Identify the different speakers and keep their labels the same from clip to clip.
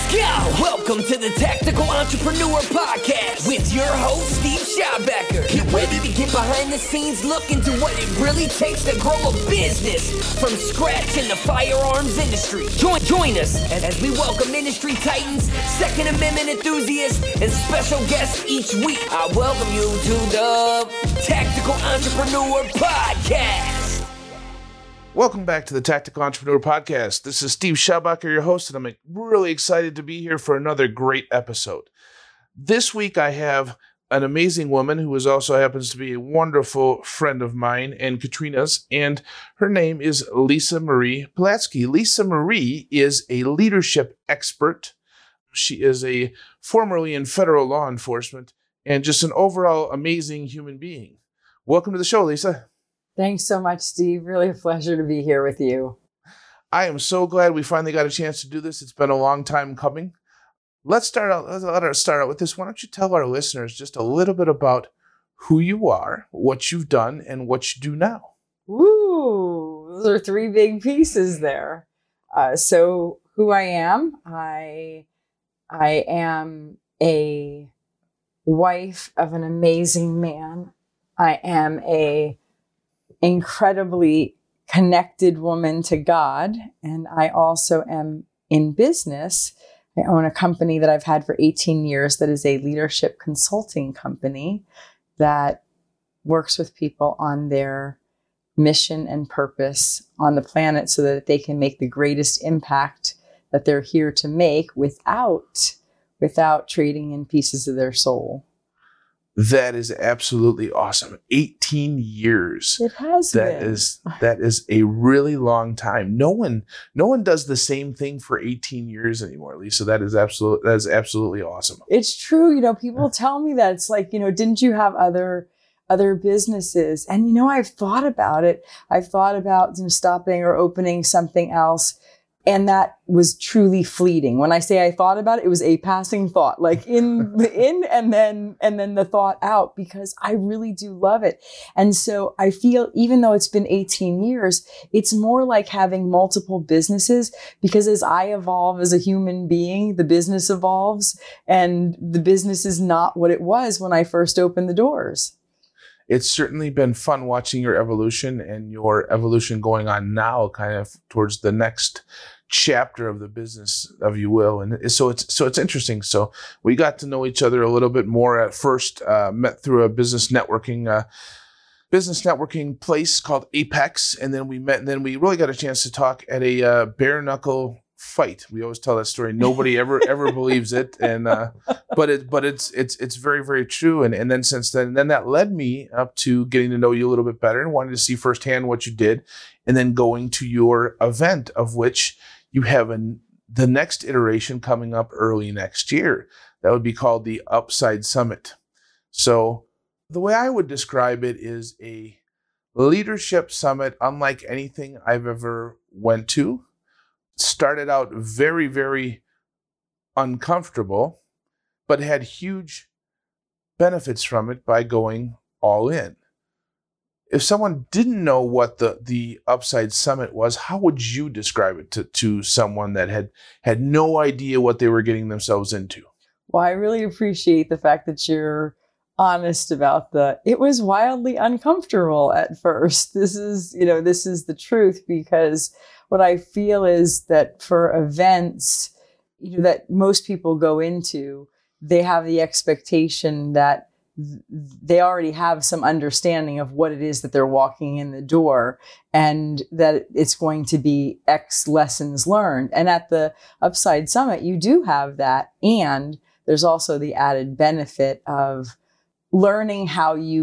Speaker 1: Go! Welcome to the Tactical Entrepreneur Podcast with your host, Steve Schabacker. Get ready to get behind the scenes, look into what it really takes to grow a business from scratch in the firearms industry. Join us as we welcome industry titans, Second Amendment enthusiasts, and special guests each week. I welcome you to the Tactical Entrepreneur Podcast.
Speaker 2: Welcome back to the Tactical Entrepreneur Podcast. This is Steve Schabacker, your host, and I'm really excited to be here for another great episode. This week I have an amazing woman who also happens to be a wonderful friend of mine and Katrina's, and her name is Lisa Marie Polatsky. Lisa Marie is a leadership expert. She is formerly in federal law enforcement and just an overall amazing human being. Welcome to the show, Lisa.
Speaker 3: Thanks so much, Steve. Really a pleasure to be here with you.
Speaker 2: I am so glad we finally got a chance to do this. It's been a long time coming. Let's start out with this. Why don't you tell our listeners just a little bit about who you are, what you've done, and what you do now?
Speaker 3: Ooh, those are three big pieces there. So who I am, I am a wife of an amazing man. I am a incredibly connected woman to God. And I also am in business. I own a company that I've had for 18 years that is a leadership consulting company that works with people on their mission and purpose on the planet so that they can make the greatest impact that they're here to make without trading in pieces of their soul.
Speaker 2: That is absolutely awesome. 18 years.
Speaker 3: It has been.
Speaker 2: That is a really long time. No one does the same thing for 18 years anymore, Lisa. That is absolutely awesome.
Speaker 3: It's true. People tell me that. It's like, didn't you have other businesses? And, I've thought about it. I've thought about stopping or opening something else. And that was truly fleeting. When I say I thought about it, it was a passing thought, like in and then the thought out, because I really do love it. And so I feel, even though it's been 18 years, it's more like having multiple businesses, because as I evolve as a human being, the business evolves, and the business is not what it was when I first opened the doors.
Speaker 2: It's certainly been fun watching your evolution and your evolution going on now, kind of towards the next chapter of the business, if you will. And so it's interesting. So we got to know each other a little bit more at first, met through a business networking place called Apex. And then we met, and then we really got a chance to talk at a bare knuckle fight. We always tell that story. Nobody ever believes it. And, but it's very, very true. And then since then that led me up to getting to know you a little bit better and wanting to see firsthand what you did, and then going to your event, of which you have the next iteration coming up early next year. That would be called the Upside Summit. So the way I would describe it is a leadership summit unlike anything I've ever went to. Started out very, very uncomfortable, but had huge benefits from it by going all in. If someone didn't know what the Upside Summit was, how would you describe it to someone that had no idea what they were getting themselves into?
Speaker 3: Well, I really appreciate the fact that you're honest about it was wildly uncomfortable at first. This is the truth, because what I feel is that for events, that most people go into, they have the expectation that they already have some understanding of what it is that they're walking in the door, and that it's going to be X lessons learned. And at the Upside Summit, you do have that. And there's also the added benefit of learning how you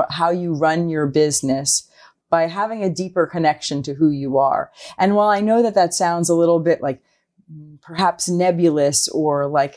Speaker 3: run your business by having a deeper connection to who you are. And while I know that sounds a little bit like perhaps nebulous or like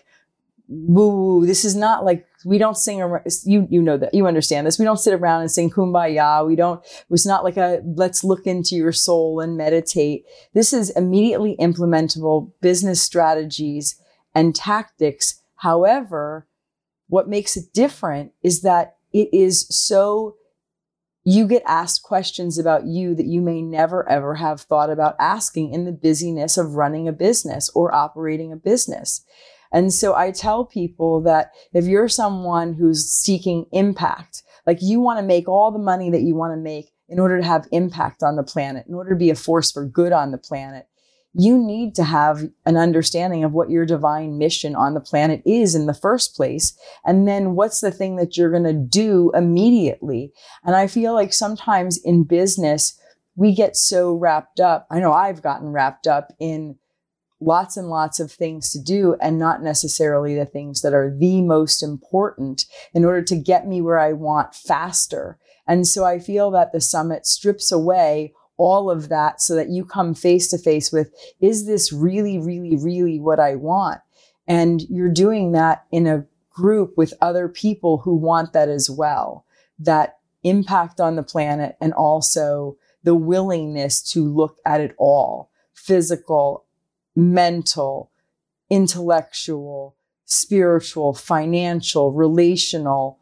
Speaker 3: woo, this is not like, we don't sing around, you know that, you understand this. We don't sit around and sing Kumbaya. It's not like let's look into your soul and meditate. This is immediately implementable business strategies and tactics. However, what makes it different is that it is so you get asked questions about you that you may never, ever have thought about asking in the busyness of running a business or operating a business. And so I tell people that if you're someone who's seeking impact, like you want to make all the money that you want to make in order to have impact on the planet, in order to be a force for good on the planet, you need to have an understanding of what your divine mission on the planet is in the first place. And then what's the thing that you're going to do immediately? And I feel like sometimes in business, we get so wrapped up. I know I've gotten wrapped up in lots and lots of things to do and not necessarily the things that are the most important in order to get me where I want faster. And so I feel that the summit strips away all of that so that you come face to face with, is this really, really, really what I want? And you're doing that in a group with other people who want that as well, that impact on the planet, and also the willingness to look at it all, physical, mental, intellectual, spiritual, financial, relational,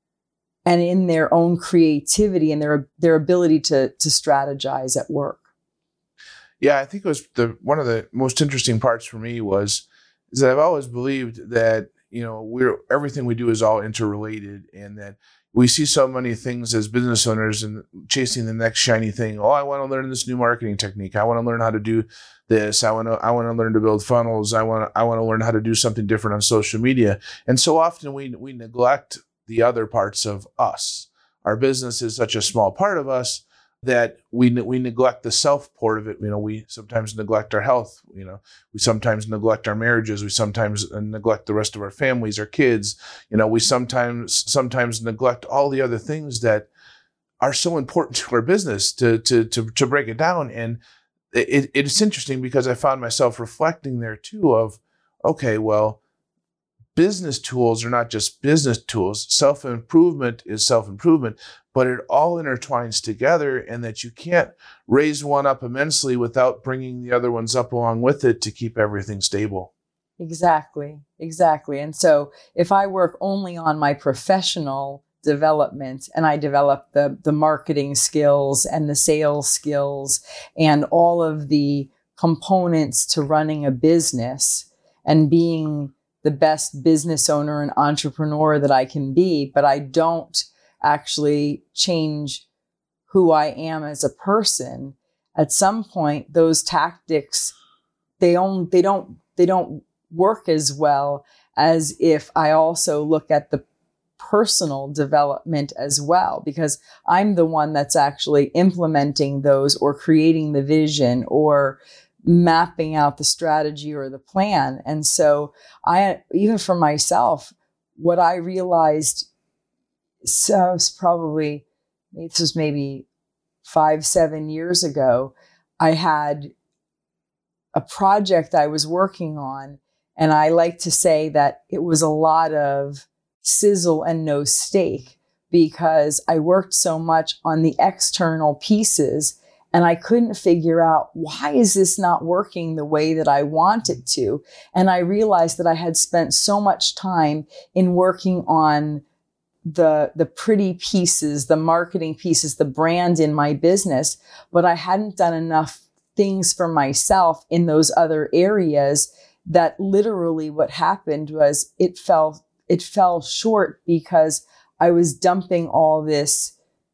Speaker 3: and in their own creativity and their ability to strategize at work.
Speaker 2: Yeah, I think it was one of the most interesting parts for me is that I've always believed that, everything we do is all interrelated, and that we see so many things as business owners and chasing the next shiny thing. Oh, I want to learn this new marketing technique. I want to learn how to do this. I want to learn to build funnels. I want to learn how to do something different on social media. And so often we neglect the other parts of us. Our business is such a small part of us that we neglect the self part of it. We sometimes neglect our health. We sometimes neglect our marriages. We sometimes neglect the rest of our families, our kids. We sometimes neglect all the other things that are so important to our business to break it down. And it's interesting because I found myself reflecting there too of, okay, well, business tools are not just business tools. Self-improvement is self-improvement, but it all intertwines together, and that you can't raise one up immensely without bringing the other ones up along with it to keep everything stable.
Speaker 3: Exactly. And so if I work only on my professional development and I develop the marketing skills and the sales skills and all of the components to running a business and being the best business owner and entrepreneur that I can be, but I don't actually change who I am as a person, at some point those tactics they don't work as well as if I also look at the personal development as well, because I'm the one that's actually implementing those or creating the vision or mapping out the strategy or the plan. And so even for myself, what I realized, so this was maybe 5-7 years ago, I had a project I was working on, and I like to say that it was a lot of sizzle and no steak, because I worked so much on the external pieces and I couldn't figure out, why is this not working the way that I want it to? And I realized that I had spent so much time in working on the pretty pieces, the marketing pieces, the brand in my business, but I hadn't done enough things for myself in those other areas, that literally what happened was it fell short because I was dumping all this.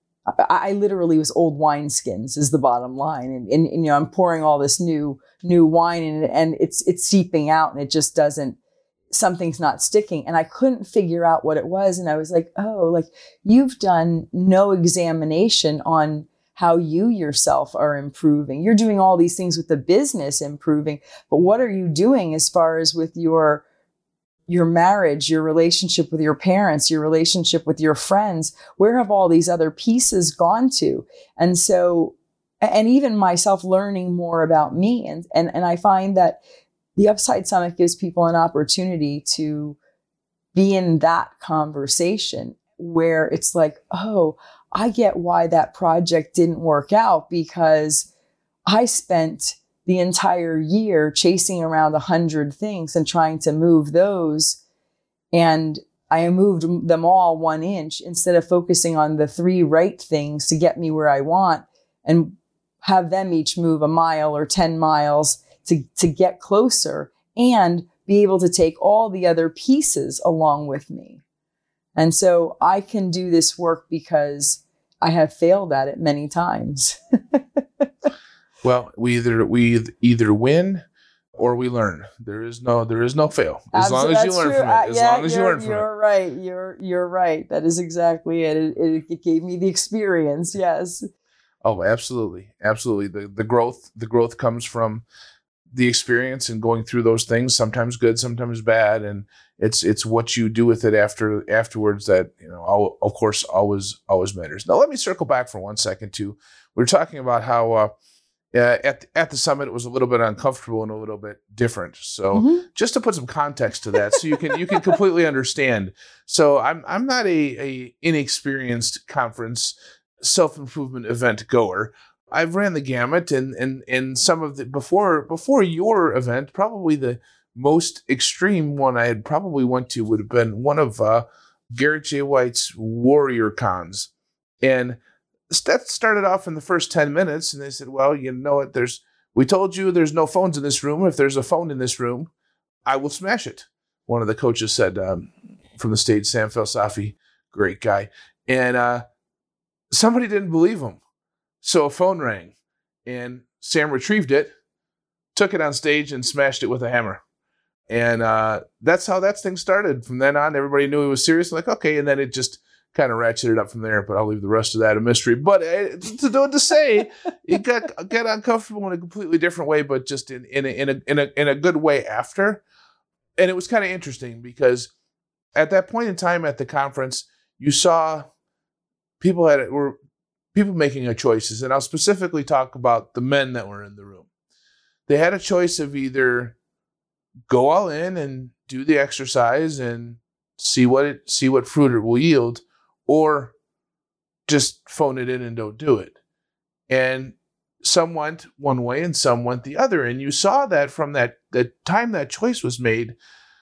Speaker 3: I literally was old wineskins is the bottom line. And I'm pouring all this new wine in it, and it's seeping out, and it just something's not sticking. And I couldn't figure out what it was. And I was like, oh, like you've done no examination on how you yourself are improving. You're doing all these things with the business improving, but what are you doing as far as with your marriage, your relationship with your parents, your relationship with your friends? Where have all these other pieces gone to? And so, and even myself learning more about me. And I find that the Upside Summit gives people an opportunity to be in that conversation where it's like, oh, I get why that project didn't work out, because I spent the entire year chasing around 100 things and trying to move those. And I moved them all 1 inch instead of focusing on the 3 right things to get me where I want, and have them each move a mile or 10 miles to get closer and be able to take all the other pieces along with me. And so I can do this work because I have failed at it many times.
Speaker 2: Well, we either win or we learn. There is no fail. As long as you learn from it. As long as you learn from it.
Speaker 3: You're right. You're right. That is exactly it. It gave me the experience. Yes.
Speaker 2: Oh, absolutely. Absolutely. The growth comes from the experience and going through those things, sometimes good, sometimes bad. And it's what you do with it afterwards that, of course, always matters. Now, let me circle back for 1 second too. We were talking about how, at the summit, it was a little bit uncomfortable and a little bit different. So just to put some context to that, so you can completely understand. So I'm not a inexperienced conference self-improvement event goer. I've ran the gamut, and some of the before your event, probably the most extreme one I had probably went to would have been one of Garrett J. White's Warrior Cons, and that started off in the first 10 minutes, and they said, well, you know what, we told you there's no phones in this room. If there's a phone in this room, I will smash it. One of the coaches said from the stage, Sam Felsafi, great guy. And somebody didn't believe him. So a phone rang, and Sam retrieved it, took it on stage, and smashed it with a hammer. And that's how that thing started. From then on, everybody knew he was serious. Like, okay, and then it just kind of ratcheted up from there, but I'll leave the rest of that a mystery. But to say, it got uncomfortable in a completely different way, but just in a good way after. And it was kind of interesting because at that point in time at the conference, you saw people were making choices, and I'll specifically talk about the men that were in the room. They had a choice of either go all in and do the exercise and see what fruit it will yield, or just phone it in and don't do it. And some went one way and some went the other. And you saw that from the time that choice was made,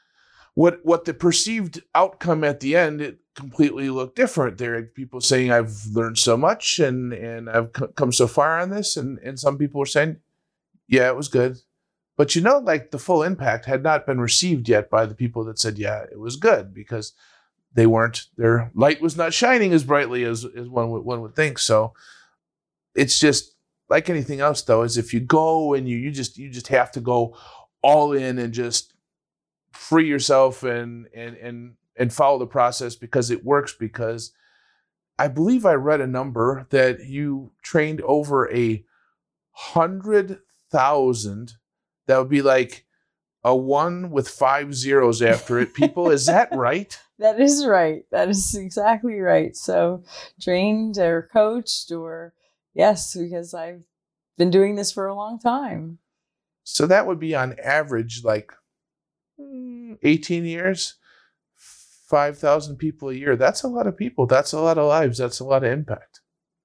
Speaker 2: what the perceived outcome at the end, it completely looked different. There are people saying, I've learned so much and I've come so far on this. And some people were saying, yeah, it was good. But like the full impact had not been received yet by the people that said, yeah, it was good, because their light was not shining as brightly as one would think. So it's just like anything else, though, is if you go and you just have to go all in and just free yourself and follow the process because it works. Because I believe I read a number that you trained over 100,000. That would be like a 1 with 5 zeros after it. People, is that right?
Speaker 3: That is right. That is exactly right. So trained or coached, or yes, because I've been doing this for a long time.
Speaker 2: So that would be on average like 18 years, 5,000 people a year. That's a lot of people. That's a lot of lives. That's a lot of impact.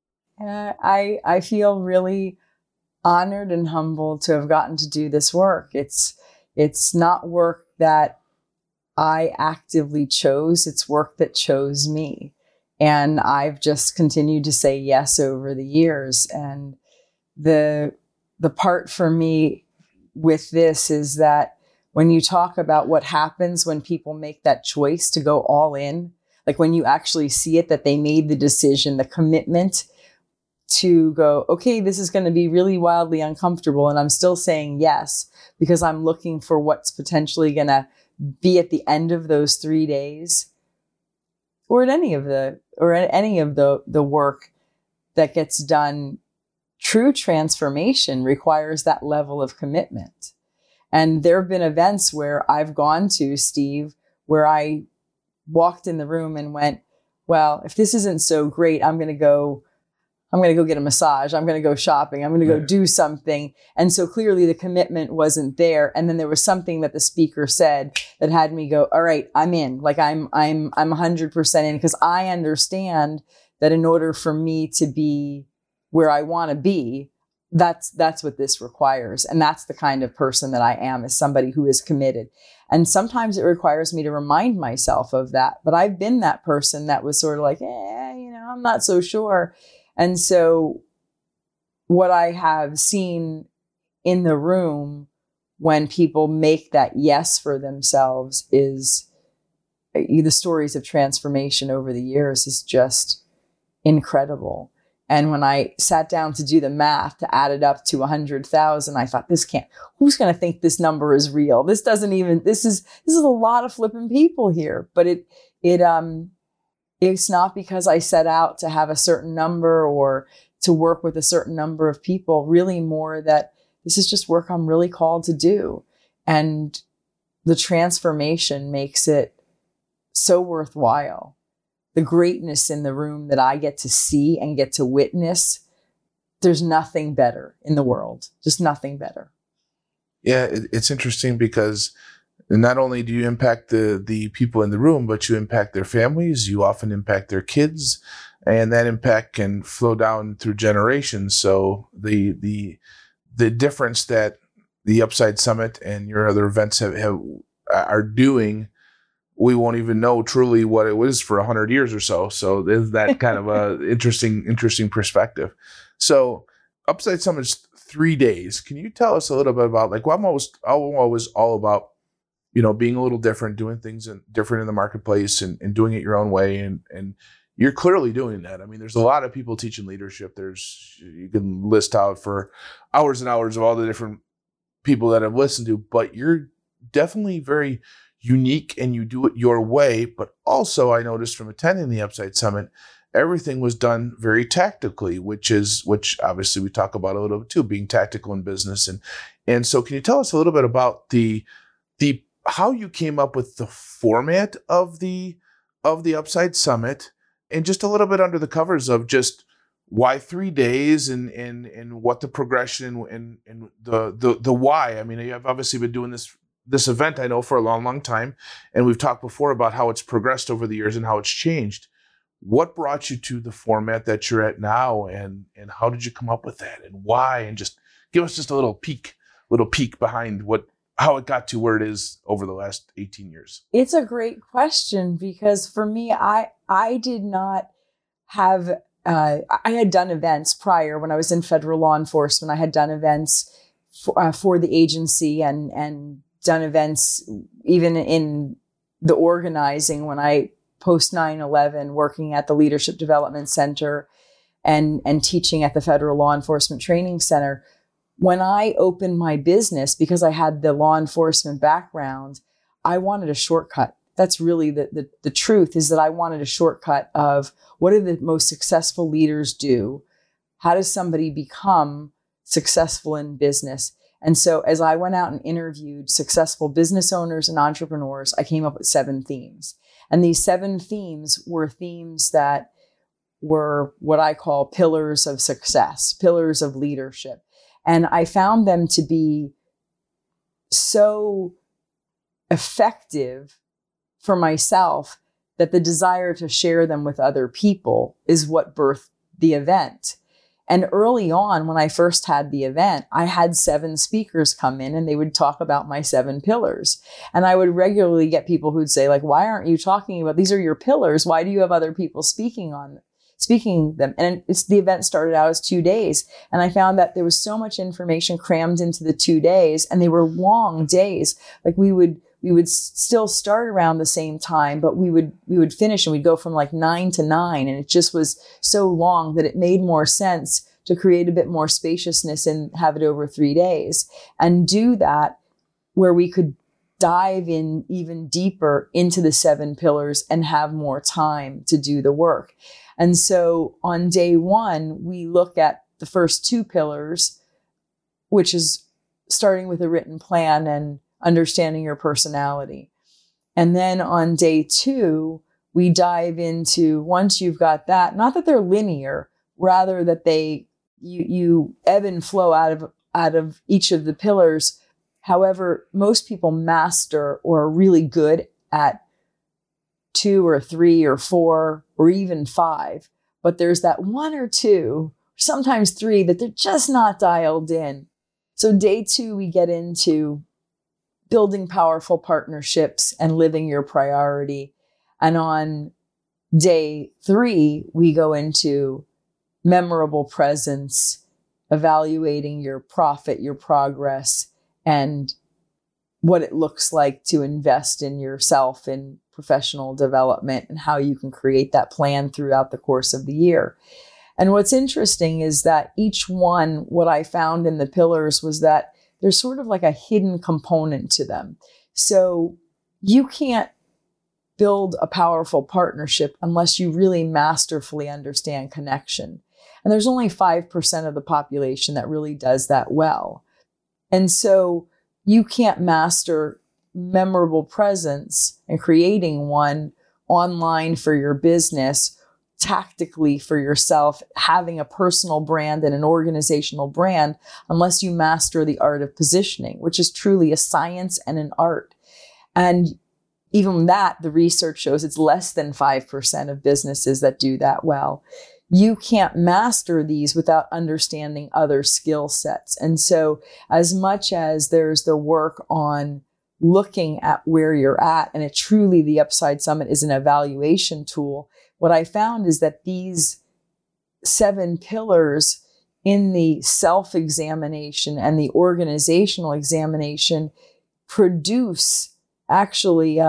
Speaker 3: I feel really honored and humbled to have gotten to do this work. It's not work that I actively chose. It's work that chose me. And I've just continued to say yes over the years. And the part for me with this is that when you talk about what happens when people make that choice to go all in, like when you actually see it, that they made the decision, the commitment to go, okay, this is going to be really wildly uncomfortable. And I'm still saying yes, because I'm looking for what's potentially going to be at the end of those 3 days, or at any of the work that gets done. True transformation requires that level of commitment. And there have been events where I've gone to, Steve, where I walked in the room and went, well, if this isn't so great, I'm going to go get a massage. I'm going to go shopping. I'm going to go do something. And so clearly the commitment wasn't there. And then there was something that the speaker said that had me go, all right, I'm in. Like I'm 100% in, because I understand that in order for me to be where I want to be, that's what this requires. And that's the kind of person that I am, is somebody who is committed. And sometimes it requires me to remind myself of that. But I've been that person that was sort of like, I'm not so sure. And so what I have seen in the room when people make that yes for themselves is the stories of transformation over the years is just incredible. And when I sat down to do the math to add it up to 100,000, I thought, who's going to think this number is real? This is a lot of flipping people here. But it's not because I set out to have a certain number or to work with a certain number of people, really more that this is just work I'm really called to do. And the transformation makes it so worthwhile. The greatness in the room that I get to see and get to witness, there's nothing better in the world, just nothing better.
Speaker 2: Yeah, it's interesting because not only do you impact the people in the room, but you impact their families. You often impact their kids, and that impact can flow down through generations. So the difference that the Upside Summit and your other events are doing, we won't even know truly what it was for 100 years or so. So there's that kind of a interesting perspective. So Upside Summit's 3 days. Can you tell us a little bit about, like, I'm always all about, being a little different, doing things different in the marketplace and doing it your own way. And you're clearly doing that. I mean, there's a lot of people teaching leadership. You can list out for hours and hours of all the different people that I've listened to, but you're definitely very unique and you do it your way. But also I noticed from attending the Upside Summit, everything was done very tactically, which obviously we talk about a little bit too, being tactical in business. And so can you tell us a little bit about the how you came up with the format of the Upside Summit, and just a little bit under the covers of just why 3 days and what the progression and the why. I mean, you have obviously been doing this event, I know, for a long, long time. And we've talked before about how it's progressed over the years and how it's changed. What brought you to the format that you're at now, and how did you come up with that, and why? And just give us just a little peek behind how it got to where it is over the last 18 years.
Speaker 3: It's a great question, because for me, I did not have, I had done events prior when I was in federal law enforcement. I had done events for the agency and done events even in the organizing when I post 9/11, working at the Leadership Development Center and teaching at the Federal Law Enforcement Training Center. When I opened my business, because I had the law enforcement background, I wanted a shortcut. That's really the truth, is that I wanted a shortcut of what do the most successful leaders do? How does somebody become successful in business? And so as I went out and interviewed successful business owners and entrepreneurs, I came up with 7 themes. And these 7 themes were themes that were what I call pillars of success, pillars of leadership. And I found them to be so effective for myself that the desire to share them with other people is what birthed the event. And early on, when I first had the event, I had 7 speakers come in and they would talk about my 7 pillars. And I would regularly get people who'd say, like, why aren't you talking about, these are your pillars. Why do you have other people speaking them? And the event started out as 2 days. And I found that there was so much information crammed into the 2 days, and they were long days. Like we would still start around the same time, but we would finish and we'd go from like 9 to 9. And it just was so long that it made more sense to create a bit more spaciousness and have it over 3 days and do that where we could dive in even deeper into the 7 pillars and have more time to do the work. And so on day 1, we look at the first 2 pillars, which is starting with a written plan and understanding your personality. And then on day 2, we dive into, once you've got that, not that they're linear, rather that you ebb and flow out of each of the pillars. However, most people master or are really good at 2 or 3 or 4 or even 5. But there's that 1 or 2 sometimes 3, that they're just not dialed in. So day 2, we get into building powerful partnerships and living your priority. And on day 3, we go into memorable presence, evaluating your profit, your progress, and what it looks like to invest in yourself in professional development and how you can create that plan throughout the course of the year. And what's interesting is that each one, what I found in the pillars was that there's sort of like a hidden component to them. So you can't build a powerful partnership unless you really masterfully understand connection. And there's only 5% of the population that really does that well. And so you can't master memorable presence and creating one online for your business, tactically for yourself, having a personal brand and an organizational brand, unless you master the art of positioning, which is truly a science and an art. And even that, the research shows it's less than 5% of businesses that do that well. You can't master these without understanding other skill sets. And so as much as there's the work on looking at where you're at, and the Upside Summit is an evaluation tool, what I found is that these 7 pillars in the self-examination and the organizational examination produce actually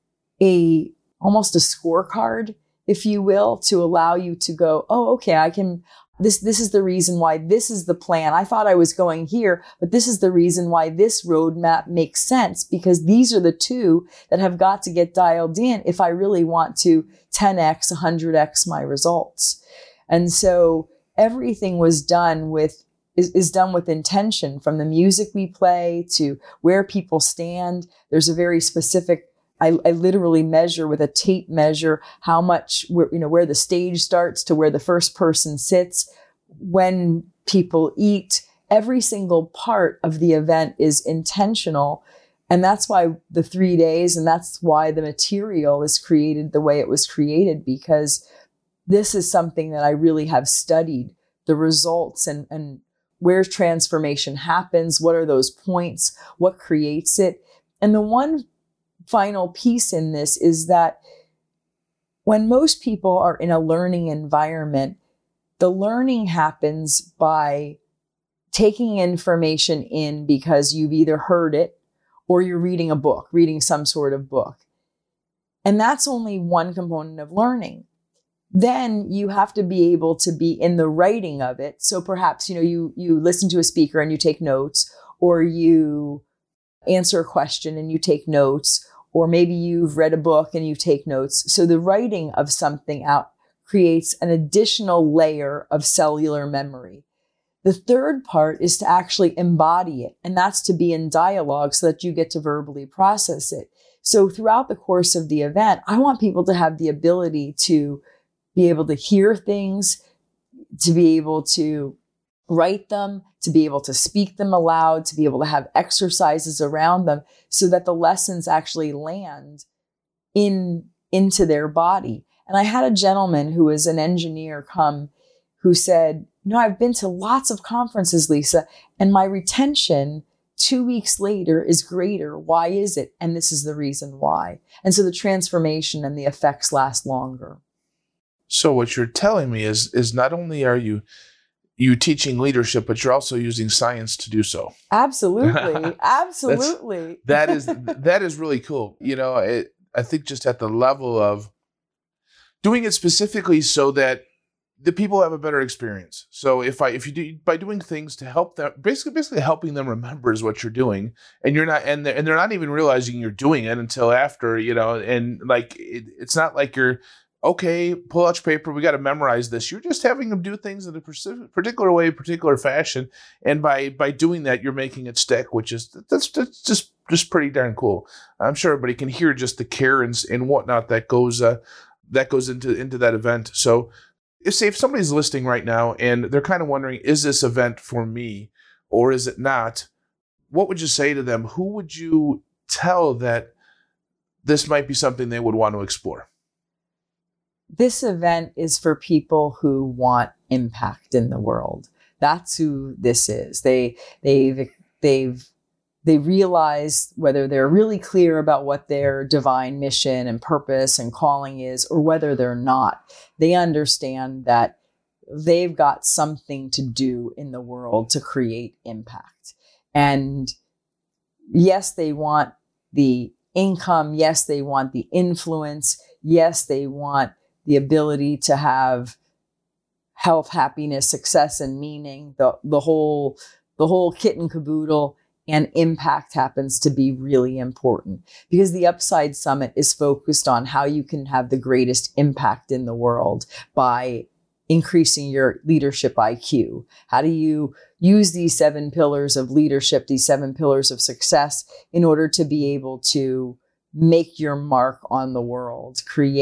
Speaker 3: almost a scorecard, if you will, to allow you to go, oh, okay, I can, this is the reason why this is the plan. I thought I was going here, but this is the reason why this roadmap makes sense, because these are the 2 that have got to get dialed in if I really want to 10x, 100x my results. And so everything was done with, is done with intention, from the music we play to where people stand. There's a very specific, I literally measure with a tape measure how much, where the stage starts to where the first person sits, when people eat. Every single part of the event is intentional. And that's why the 3 days, and that's why the material is created the way it was created, because this is something that I really have studied, the results and where transformation happens, what are those points, what creates it. And the one final piece in this is that when most people are in a learning environment, the learning happens by taking information in because you've either heard it or you're reading a book, reading some sort of book. And that's only one component of learning. Then you have to be able to be in the writing of it. So perhaps, you listen to a speaker and you take notes, or you answer a question and you take notes, or maybe you've read a book and you take notes. So the writing of something out creates an additional layer of cellular memory. The third part is to actually embody it, and that's to be in dialogue so that you get to verbally process it. So throughout the course of the event, I want people to have the ability to be able to hear things, to be able to write them, to be able to speak them aloud, to be able to have exercises around them so that the lessons actually land into their body. And I had a gentleman who was an engineer come who said, I've been to lots of conferences, Lisa, and my retention 2 weeks later is greater. Why is it? And this is the reason why. And so the transformation and the effects last longer.
Speaker 2: So what you're telling me is not only are you teaching leadership, but you're also using science to do so.
Speaker 3: Absolutely. Absolutely.
Speaker 2: That is really cool. I think just at the level of doing it specifically so that the people have a better experience. So if you do by doing things to help them, basically helping them remember is what you're doing, and you're not, and they're not even realizing you're doing it until after, and like it's not like you're, okay, pull out your paper, we got to memorize this. You're just having them do things in a particular way, particular fashion. And by doing that, you're making it stick, that's just pretty darn cool. I'm sure everybody can hear just the care and whatnot that goes into that event. So if somebody's listening right now and they're kind of wondering, is this event for me or is it not? What would you say to them? Who would you tell that this might be something they would want to explore?
Speaker 3: this event is for people who want impact in the world. That's who this is. They realize, whether they're really clear about what their divine mission and purpose and calling is, or whether they're not, they understand that they've got something to do in the world to create impact. And yes, they want the income. Yes, they want the influence. Yes, they want the ability to have health, happiness, success, and meaning, the whole kit and caboodle. And impact happens to be really important, because the Upside Summit is focused on how you can have the greatest impact in the world by increasing your leadership IQ. How do you use these 7 pillars of leadership, these 7 pillars of success, in order to be able to make your mark on the world,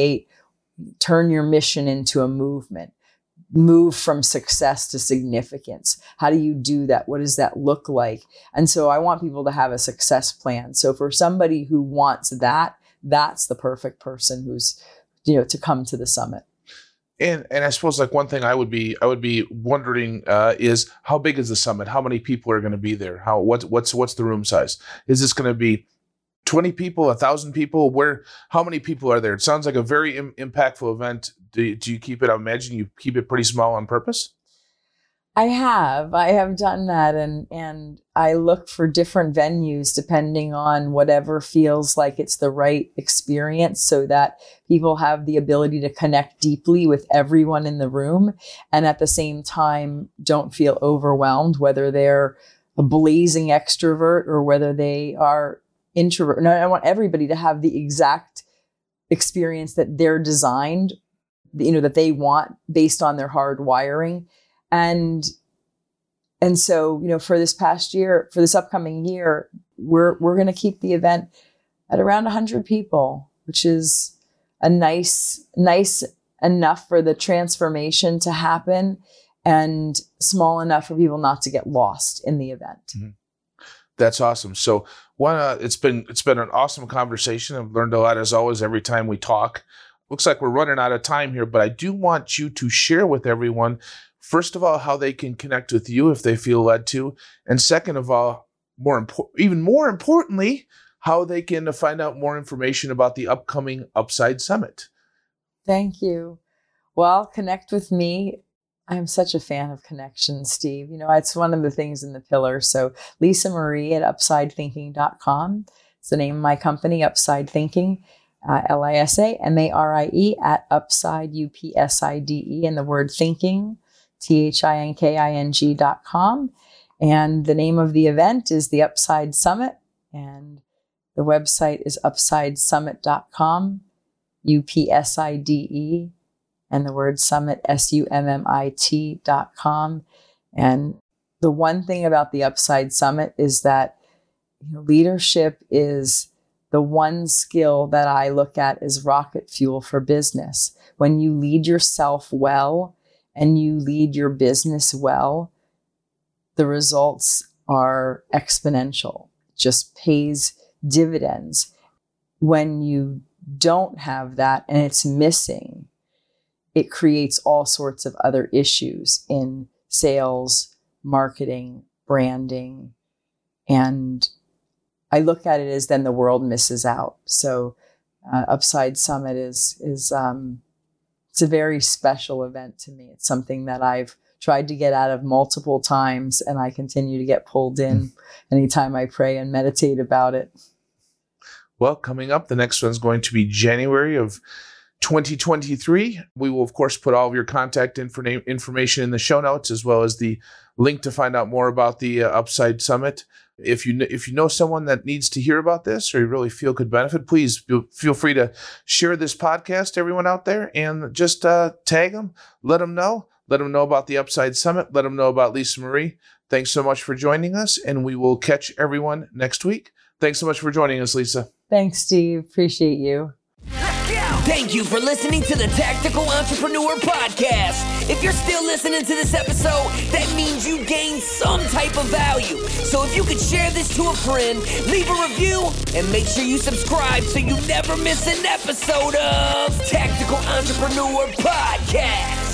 Speaker 3: turn your mission into a movement, move from success to significance? How do you do that? What does that look like? And so I want people to have a success plan. So for somebody who wants that, that's the perfect person who's, to come to the summit.
Speaker 2: And I suppose like one thing I would be wondering is, how big is the summit? How many people are going to be there? What's the room size? Is this going to be 20 people, 1,000 people? How many people are there? It sounds like a very impactful event. Do you keep it? I imagine you keep it pretty small on purpose.
Speaker 3: I have done that, and I look for different venues depending on whatever feels like it's the right experience, so that people have the ability to connect deeply with everyone in the room, and at the same time don't feel overwhelmed, whether they're a blazing extrovert or whether they are introvert. No, I want everybody to have the exact experience that they're designed, that they want based on their hard wiring. And so, for this past year, for this upcoming year, we're going to keep the event at around 100 people, which is a nice enough for the transformation to happen, and small enough for people not to get lost in the event.
Speaker 2: Mm-hmm. That's awesome. So it's been an awesome conversation. I've learned a lot, as always, every time we talk. Looks like we're running out of time here, but I do want you to share with everyone, first of all, how they can connect with you if they feel led to. And second of all, even more importantly, how they can find out more information about the upcoming Upside Summit.
Speaker 3: Thank you. Well, connect with me. I'm such a fan of connections, Steve. It's one of the things in the pillar. So Lisa Marie at UpsideThinking.com. It's the name of my company, Upside Thinking, LISAMARIE at Upside, UPSIDE, and the word thinking, THINKING.com. And the name of the event is the Upside Summit. And the website is UpsideSummit.com, UPSIDE. And the word summit, SUMMIT.com. And the one thing about the Upside Summit is that leadership is the one skill that I look at as rocket fuel for business. When you lead yourself well and you lead your business well, the results are exponential. It just pays dividends. When you don't have that and it's missing, it creates all sorts of other issues in sales, marketing, branding. And I look at it as then the world misses out. So Upside Summit is it's a very special event to me. It's something that I've tried to get out of multiple times, and I continue to get pulled in anytime I pray and meditate about it.
Speaker 2: Well, coming up, the next one's going to be January of 2023. We will, of course, put all of your contact information in the show notes, as well as the link to find out more about the Upside Summit. If you know someone that needs to hear about this, or you really feel could benefit, please feel free to share this podcast to everyone out there, and just tag them, let them know about the Upside Summit, let them know about Lisa Marie. Thanks so much for joining us, and we will catch everyone next week. Thanks so much for joining us, Lisa.
Speaker 3: Thanks, Steve. Appreciate you.
Speaker 1: Thank you for listening to the Tactical Entrepreneur Podcast. If you're still listening to this episode, that means you gained some type of value. So if you could share this to a friend, leave a review, now and make sure you subscribe so you never miss an episode of Tactical Entrepreneur Podcast.